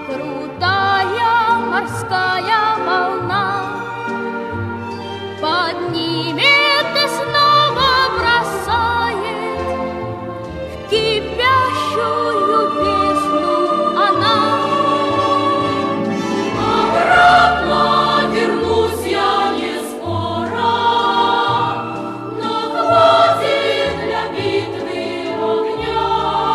крутая морская волна поднимет и снова бросает в кипящую бездну она. Обратно вернусь я не скоро, но хватит для битвы огня.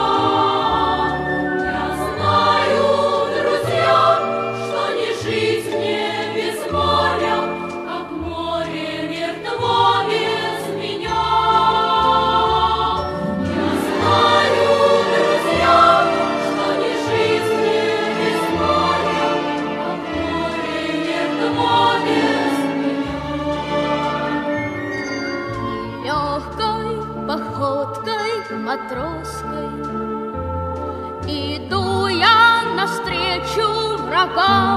Я знаю, друзья, что не жить мне без моря, как море мертво без меня. Я знаю, друзья, что не жить мне без моря, как море мертво без меня. Легкой походкой матросской иду я навстречу врагам.